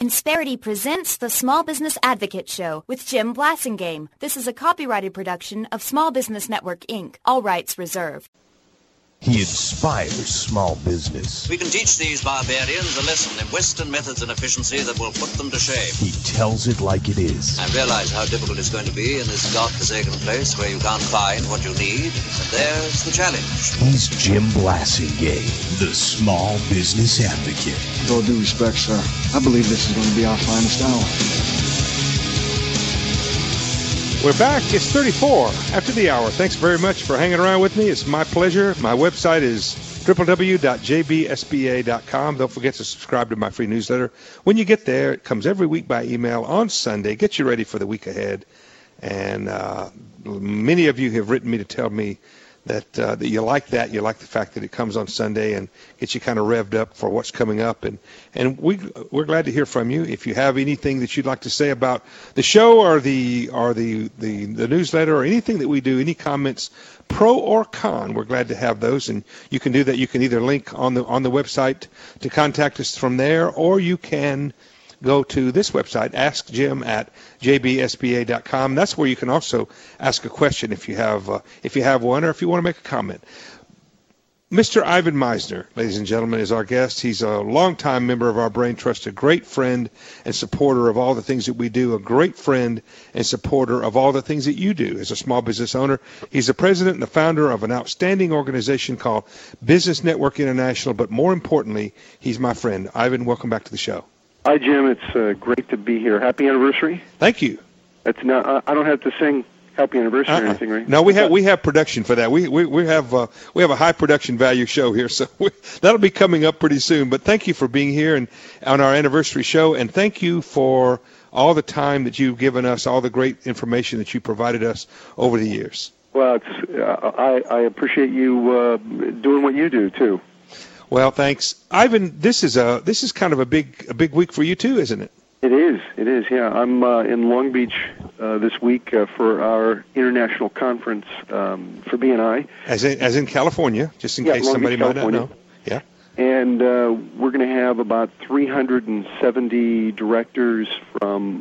Insperity presents the Small Business Advocate Show with Jim Blasingame. This is a copyrighted production of Small Business Network, Inc. All rights reserved. He inspires small business. We can teach these barbarians a lesson in Western methods and efficiency that will put them to shame. He tells it like it is. I realize how difficult it's going to be in this godforsaken place where you can't find what you need, and there's the challenge. He's Jim Blasingame, the Small Business Advocate. With all due respect, sir, I believe this is going to be our finest hour. We're back. It's 34 after the hour. Thanks very much for hanging around with me. It's my pleasure. My website is www.jbsba.com. Don't forget to subscribe to my free newsletter. When you get there, it comes every week by email on Sunday. Get you ready for the week ahead. And many of you have written me to tell me that you like that. You like the fact that it comes on Sunday and gets you kind of revved up for what's coming up. And we're glad to hear from you. If you have anything that you'd like to say about the show or the newsletter or anything that we do, any comments, pro or con, we're glad to have those. And you can do that. You can either link on the website to contact us from there, or you can go to this website, askjim@jbsba.com. That's where you can also ask a question if you have one, or if you want to make a comment. Mr. Ivan Misner, ladies and gentlemen, is our guest. He's a longtime member of our Brain Trust, a great friend and supporter of all the things that we do, a great friend and supporter of all the things that you do as a small business owner. He's the president and the founder of an outstanding organization called Business Network International, but more importantly, he's my friend. Ivan, welcome back to the show. Hi, Jim. It's great to be here. Happy anniversary. Thank you. It's not. I don't have to sing happy anniversary or anything, right? No, we have production for that. We have a high production value show here, so that'll be coming up pretty soon. But thank you for being here and on our anniversary show, and thank you for all the time that you've given us, all the great information that you provided us over the years. Well, I appreciate you doing what you do too. Well, thanks, Ivan. This is kind of a big week for you too, isn't it? It is. Yeah, I'm in Long Beach this week for our international conference for BNI. As in California, just in case Long somebody Beach, might California. not know. Yeah. And we're going to have about 370 directors from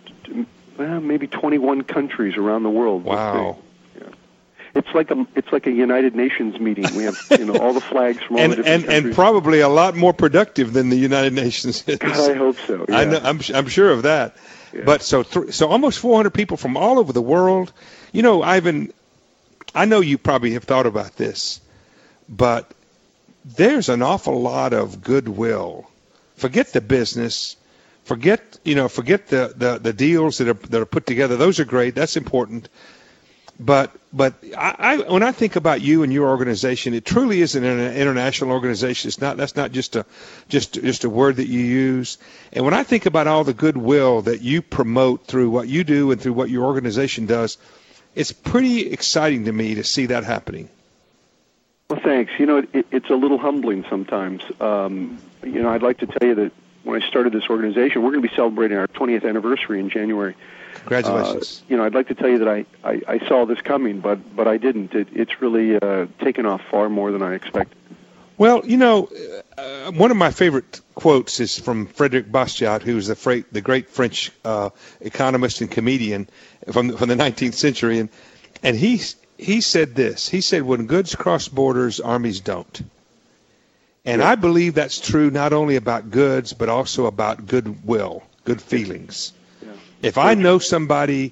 maybe 21 countries around the world. Wow. It's like a United Nations meeting. We have all the flags from all the different countries. And probably a lot more productive than the United Nations is. I hope so. Yeah. I know, I'm sure of that. Yeah. But so almost 400 people from all over the world. You know, Ivan, I know you probably have thought about this, but there's an awful lot of goodwill. Forget the business. Forget the deals that are put together. Those are great. That's important. But I when I think about you and your organization, it truly is an international organization. That's not just a word that you use. And when I think about all the goodwill that you promote through what you do and through what your organization does, it's pretty exciting to me to see that happening. Well, thanks. It's a little humbling sometimes. I'd like to tell you that when I started this organization, we're going to be celebrating our 20th anniversary in January. Congratulations. I'd like to tell you that I saw this coming, but I didn't. It's really taken off far more than I expected. Well, one of my favorite quotes is from Frederick Bastiat, who was the great French economist and comedian from the 19th century, and he said this. He said, "When goods cross borders, armies don't." And I believe that's true not only about goods, but also about goodwill, good feelings. If I know somebody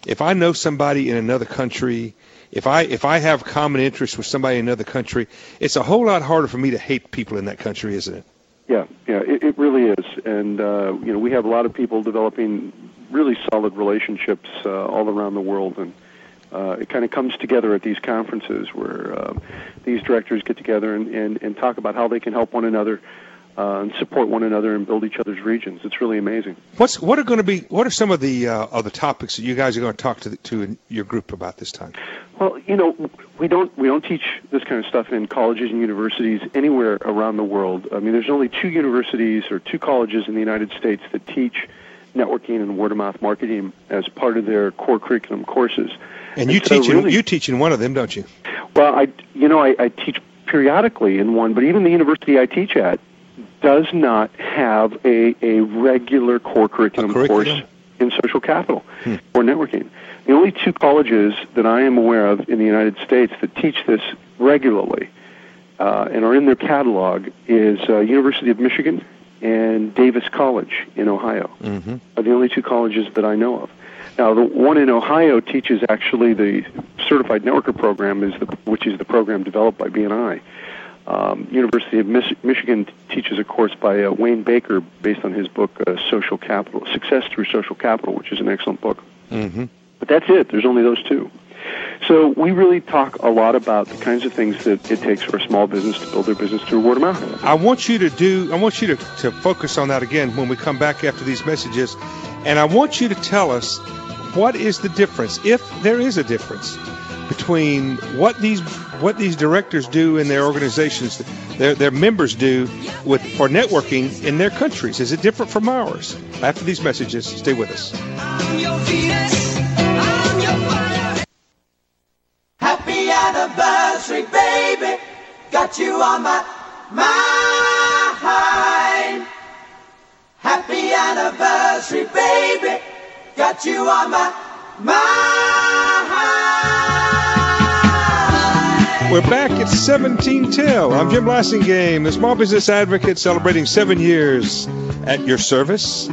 in another country, if I have common interests with somebody in another country, it's a whole lot harder for me to hate people in that country, isn't it? Yeah, it really is. And we have a lot of people developing really solid relationships all around the world, and it kind of comes together at these conferences where these directors get together and talk about how they can help one another. And support one another and build each other's regions. It's really amazing. What are some of the topics that you guys are going to talk to your group about this time? Well, we don't teach this kind of stuff in colleges and universities anywhere around the world. I mean, there's only 2 universities or 2 colleges in the United States that teach networking and word-of-mouth marketing as part of their core curriculum courses. And you teach in one of them, don't you? Well, I teach periodically in one, but even the university I teach at does not have a regular core curriculum course in social capital or networking. The only two colleges that I am aware of in the United States that teach this regularly and are in their catalog is University of Michigan and Davis College in Ohio. Are the only two colleges that I know of. Now, the one in Ohio teaches actually the Certified Networker program, which is the program developed by BNI. University of Michigan teaches a course by Wayne Baker based on his book Social Capital, Success Through Social Capital, which is an excellent book. But that's it. There's only those two. So we really talk a lot about the kinds of things that it takes for a small business to build their business through word of mouth. I want you to focus on that again when we come back after these messages, and I want you to tell us what is the difference, if there is a difference, between what these directors do in their organizations, their members do for networking in their countries. Is it different from ours? After these messages, stay with us. Happy anniversary, baby. Got you on my mind. Happy anniversary, baby. Got you on my mind. We're back at 17 Till. I'm Jim Blasingame, the Small Business Advocate, celebrating 7 years at your service.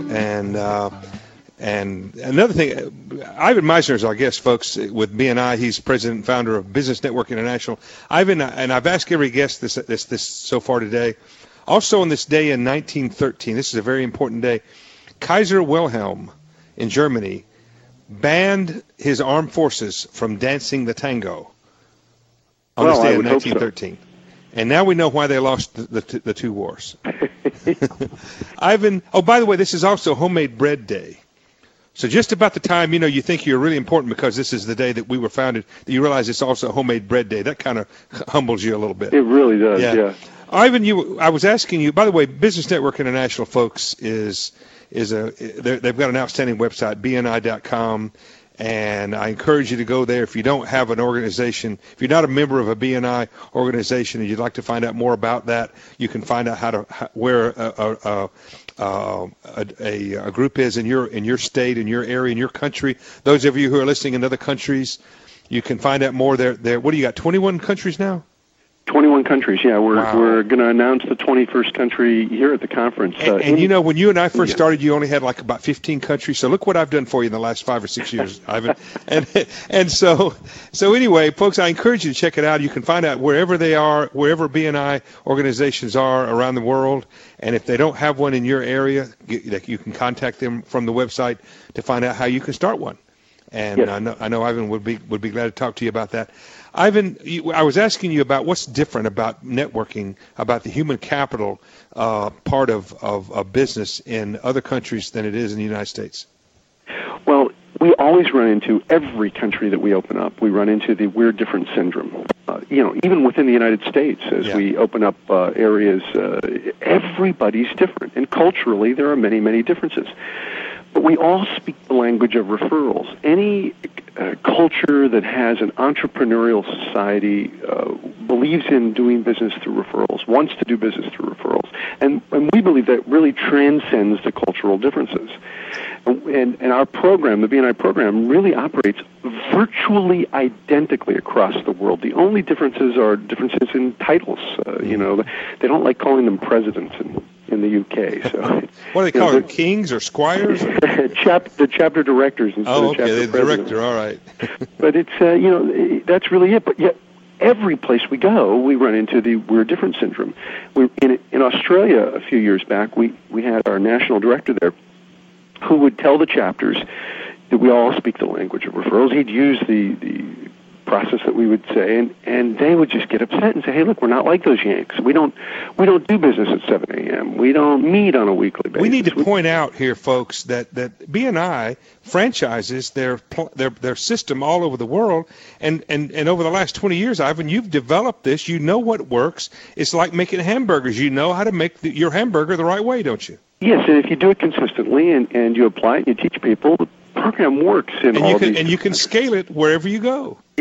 And another thing, Ivan Meisner is our guest, folks, with BNI. He's president and founder of Business Network International. Ivan, and I've asked every guest this so far today. Also on this day in 1913, this is a very important day, Kaiser Wilhelm in Germany banned his armed forces from dancing the tango on this day in 1913. So. And now we know why they lost the two wars. Ivan, oh, by the way, this is also Homemade Bread Day. So just about the time, you think you're really important because this is the day that we were founded, that you realize it's also Homemade Bread Day. That kind of humbles you a little bit. It really does, yeah. Ivan, I was asking you, by the way, Business Network International, folks, they've got an outstanding website, BNI.com, and I encourage you to go there. If you don't have an organization, if you're not a member of a BNI organization and you'd like to find out more about that, you can find out where a group is in your state, in your area, in your country. Those of you who are listening in other countries, you can find out more there. What do you got, 21 countries now? 21 countries, yeah. We're going to announce the 21st country here at the conference. And when you and I first started, you only had like about 15 countries. So look what I've done for you in the last 5 or 6 years, Ivan. And so anyway, folks, I encourage you to check it out. You can find out wherever they are, wherever BNI organizations are around the world. And if they don't have one in your area, you can contact them from the website to find out how you can start one. And yes. I know Ivan would be glad to talk to you about that. Ivan, I was asking you about what's different about networking, about the human capital part of business in other countries than it is in the United States. Well, we always run into, every country that we open up, we run into the we're different syndrome. Even within the United States, as we open up areas, everybody's different. And culturally, there are many, many differences. But we all speak the language of referrals. Any culture that has an entrepreneurial society believes in doing business through referrals, wants to do business through referrals. And we believe that really transcends the cultural differences. And our program, the BNI program, really operates virtually identically across the world. The only differences are differences in titles. They don't like calling them presidents in the UK. So what do they call them? Kings or squires? The chapter directors instead of chapter the director. All right. But it's that's really it. But yet, every place we go, we run into the we're different syndrome. In Australia a few years back, we had our national director there, who would tell the chapters that we all speak the language of referrals. He'd use the process that we would say, and they would just get upset and say, "Hey, look, we're not like those Yanks. We don't do business at 7 a.m. We don't meet on a weekly basis." We need to point out here, folks, that BNI franchises their system all over the world, and over the last 20 years, Ivan, you've developed this. You know what works. It's like making hamburgers. You know how to make your hamburger the right way, don't you? Yes, and if you do it consistently and you apply it and you teach people, the program works in all these. And you can scale it wherever you go. Yes,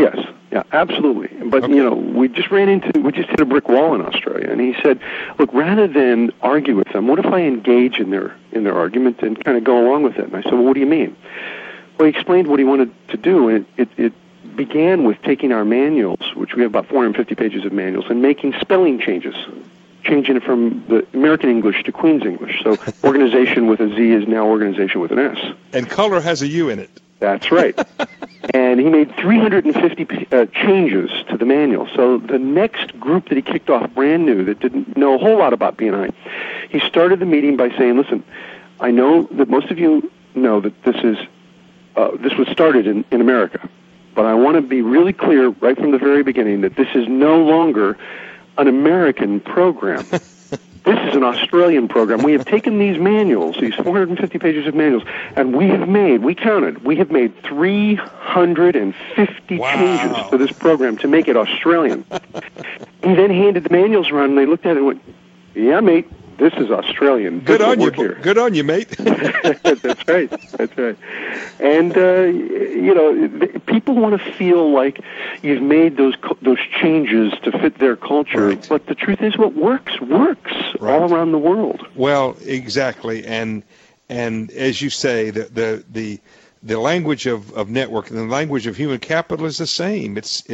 Yeah, absolutely. But, okay. We just hit a brick wall in Australia. And he said, look, rather than argue with them, what if I engage in their argument and kind of go along with it? And I said, well, what do you mean? Well, he explained what he wanted to do, and it began with taking our manuals, which we have about 450 pages of manuals, and making spelling changes, changing it from the American English to Queen's English. So organization with a Z is now organization with an S. And color has a U in it. That's right. And he made 350 changes to the manual. So the next group that he kicked off brand new that didn't know a whole lot about B&I, he started the meeting by saying, listen, I know that most of you know that this was started in America, but I want to be really clear right from the very beginning that this is no longer an American program. This is an Australian program. We have taken these manuals, these 450 pages of manuals, and we have made 350 changes to this program to make it Australian. He then handed the manuals around, and they looked at it and went, yeah, mate, this is Australian. Good on you. Good on you, mate. That's right. That's right. And people want to feel like you've made those changes to fit their culture. Right. But the truth is, what works all around the world. Well, exactly. And as you say, the language of networking, the language of human capital is the same.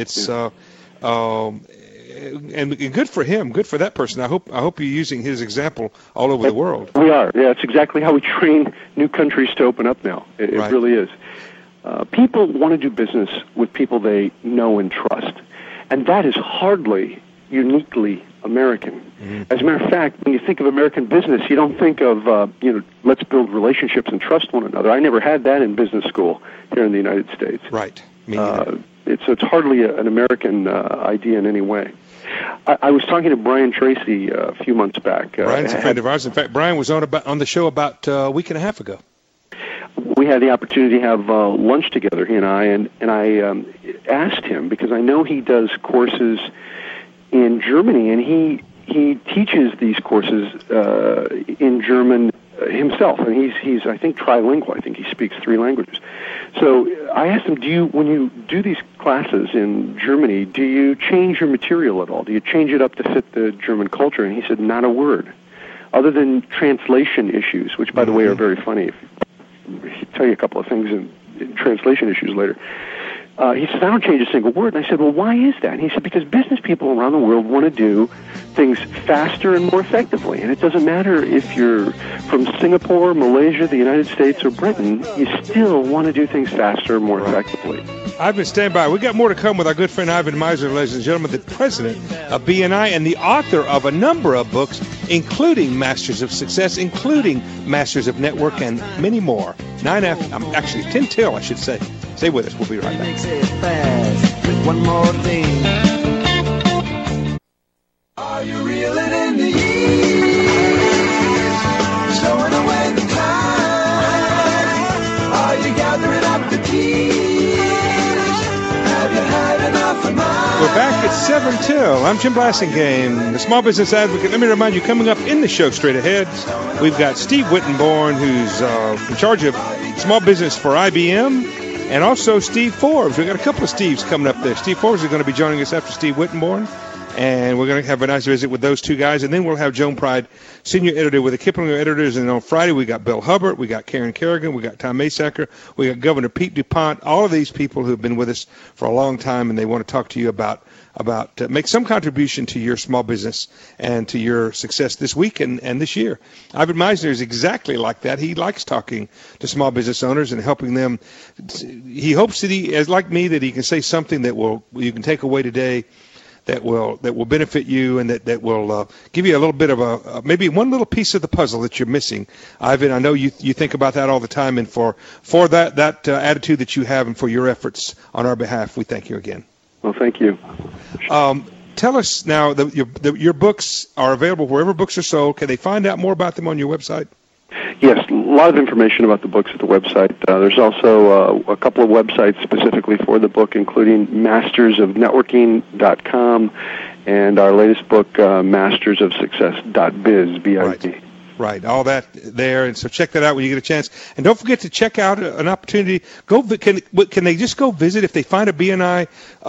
And good for him, good for that person. I hope you're using his example all over the world. We are. Yeah, it's exactly how we train new countries to open up now. It really is. People want to do business with people they know and trust, and that is hardly uniquely American. Mm-hmm. As a matter of fact, when you think of American business, you don't think of let's build relationships and trust one another. I never had that in business school here in the United States. Right. Me neither. It's hardly an American idea in any way. I was talking to Brian Tracy a few months back. Brian's a friend of ours. In fact, Brian was on the show about a week and a half ago. We had the opportunity to have lunch together, he and I asked him, because I know he does courses in Germany, and he teaches these courses in German himself, and he's I think trilingual. I think he speaks 3 languages. So I asked him, when you do these classes in Germany, do you change your material at all? Do you change it up to fit the German culture? And he said, not a word, other than translation issues, which, by the way, are very funny. He'll tell you a couple of things in translation issues later. He says, I don't change a single word. And I said, well, why is that? And he said, because business people around the world want to do things faster and more effectively. And it doesn't matter if you're from Singapore, Malaysia, the United States, or Britain, you still want to do things faster and more effectively. Ivan, stand by. We got more to come with our good friend Ivan Misner, ladies and gentlemen, the president of B&I and the author of a number of books, including Masters of Success, including Masters of Network, and many more. 10 till, I should say. Stay with us. We'll be right back. One more thing. Are you reeling in the years? Stowing away the clouds? Are you gathering up the keys? Have you had enough of mine? We're back at 7 till. I'm Jim Blassingame, the Small Business Advocate. Let me remind you, coming up in the show straight ahead, we've got Steve Wittenborn, who's in charge of small business for IBM. And also Steve Forbes. We've got a couple of Steves coming up there. Steve Forbes is going to be joining us after Steve Wittenborn. And we're going to have a nice visit with those two guys. And then we'll have Joan Pride, senior editor with the Kiplinger Editors. And on Friday, we got Bill Hubbard. We got Karen Kerrigan. We got Tom Masacker. We got Governor Pete DuPont. All of these people who have been with us for a long time, and they want to talk to you about make some contribution to your small business and to your success this week and this year. Ivan Misner is exactly like that. He likes talking to small business owners and helping them. He hopes that he, as like me, that he can say something that you can take away today that will benefit you and that will give you a little bit of maybe one little piece of the puzzle that you're missing. Ivan, I know you think about that all the time, and for that attitude that you have and for your efforts on our behalf, we thank you again. Well, thank you. Tell us now, your books are available wherever books are sold. Can they find out more about them on your website? Yes, a lot of information about the books at the website. There's also a couple of websites specifically for the book, including mastersofnetworking.com and our latest book, mastersofsuccess.biz, B-I-Z. Right. Right, all that there, and so check that out when you get a chance. And don't forget to check out an opportunity. Can they just go visit if they find a BNI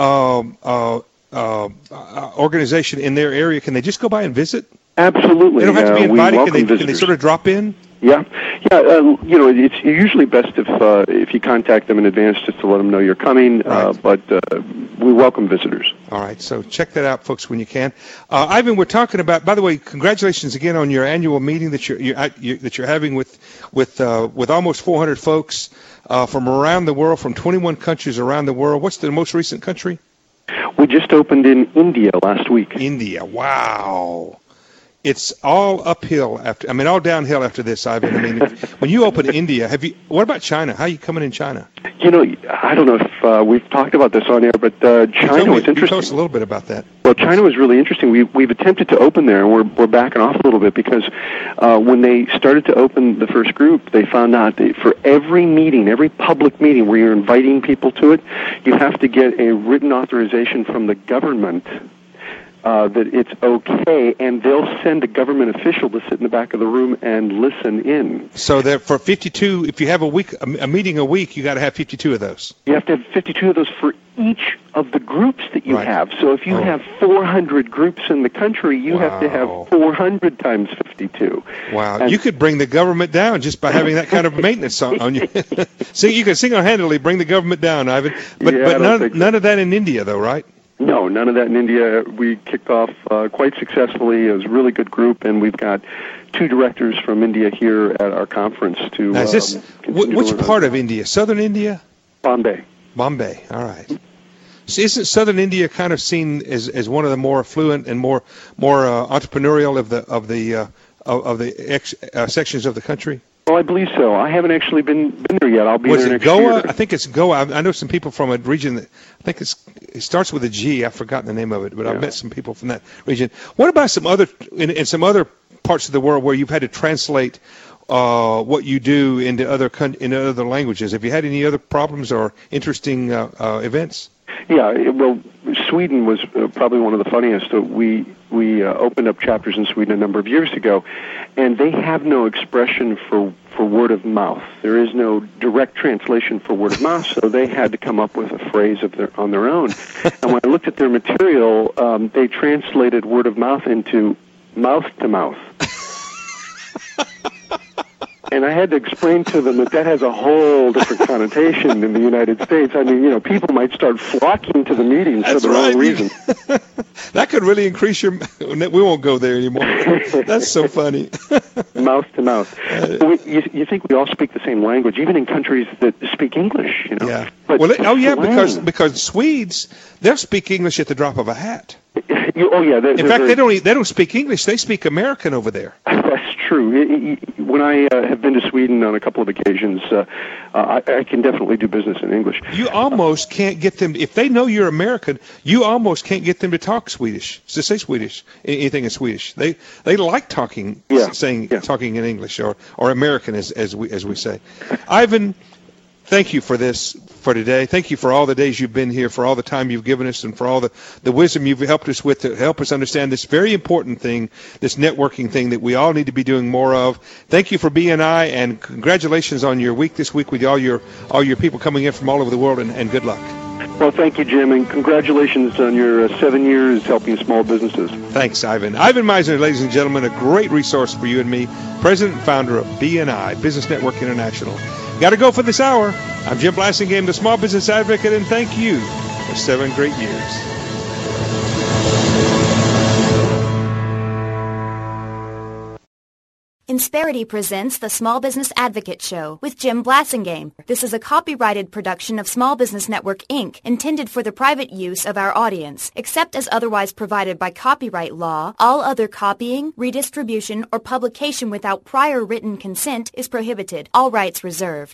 organization in their area? Can they just go by and visit? Absolutely. They don't have to be invited. Can they visitors. Sort of drop in? Yeah. It's usually best if you contact them in advance just to let them know you're coming. Right. But we welcome visitors. All right, so check that out, folks, when you can. Ivan, we're talking about. By the way, congratulations again on your annual meeting that you're having with almost 400 folks from around the world, from 21 countries around the world. What's the most recent country? We just opened in India last week. India, wow. It's all uphill all downhill after this, Ivan. I mean, when you open India, what about China? How are you coming in China? I don't know if we've talked about this on air, but China was interesting. Tell us a little bit about that. Well, China was really interesting. We've attempted to open there, and we're backing off a little bit because when they started to open the first group, they found out that for every meeting, every public meeting where you're inviting people to it, you have to get a written authorization from the government that it's okay, and they'll send a government official to sit in the back of the room and listen in. So that for 52, if you have a meeting a week, you got to have 52 of those. You have to have 52 of those for each of the groups that you Right. have. So if you have 400 groups in the country, you have to have 400 times 52. Wow. And you could bring the government down just by having that kind of maintenance on you. So you can single-handedly bring the government down, Ivan. But none of that in India, though, right? No, none of that in India. We kicked off quite successfully. It was a really good group, and we've got 2 directors from India here at our conference to. Now, is this which part of India? Southern India? Bombay. Bombay. All right. So isn't Southern India kind of seen as one of the more affluent and more entrepreneurial of the sections of the country? Well, I believe so. I haven't actually been there yet. I'll be there next Goa? year. I think it's Goa. I know some people from a region that I think it starts with a G. I've forgotten the name of it, but I've met some people from that region. What about some other in some other parts of the world where you've had to translate what you do into other languages? Have you had any other problems or interesting events? Yeah, well, Sweden was probably one of the funniest. We opened up chapters in Sweden a number of years ago, and they have no expression for word of mouth. There is no direct translation for word of mouth, so they had to come up with a phrase on their own. And when I looked at their material, they translated word of mouth into mouth to mouth. And I had to explain to them that has a whole different connotation in the United States. I mean, people might start flocking to the meetings for the wrong reason. That could really increase your... We won't go there anymore. That's so funny. Mouth to mouth. You think we all speak the same language, even in countries that speak English, Yeah. But because Swedes, they'll speak English at the drop of a hat. In fact, they don't speak English. They speak American over there. That's true. When I have been to Sweden on a couple of occasions, I can definitely do business in English. You almost can't get them, if they know you're American, you almost can't get them to talk Swedish, to say Swedish, anything in Swedish. They like talking, talking in English or American, as we say. Ivan, thank you for today. Thank you for all the days you've been here, for all the time you've given us, and for all the wisdom you've helped us with to help us understand this very important thing, this networking thing that we all need to be doing more of. Thank you for BNI, and congratulations on your week this week with all your people coming in from all over the world, and good luck. Well, thank you, Jim, and congratulations on your 7 years helping small businesses. Thanks, Ivan. Ivan Misner, ladies and gentlemen, a great resource for you and me, president and founder of BNI, Business Network International. Got to go for this hour. I'm Jim Blasingame, the Small Business Advocate, and thank you for 7 great years. Insperity presents the Small Business Advocate Show with Jim Blasingame. This is a copyrighted production of Small Business Network, Inc., intended for the private use of our audience. Except as otherwise provided by copyright law, all other copying, redistribution, or publication without prior written consent is prohibited. All rights reserved.